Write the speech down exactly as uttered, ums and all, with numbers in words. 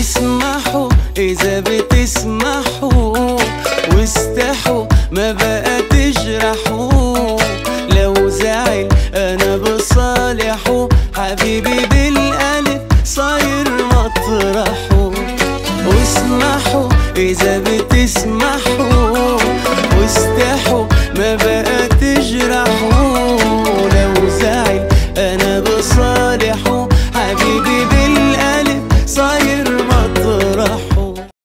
اسمحوا إذا بتسمحوا، واستحوا ما بقى تجرحوا. لو زعل أنا بصالحه، حبيبي بالقلب صاير مطرحه. واسمحوا إذا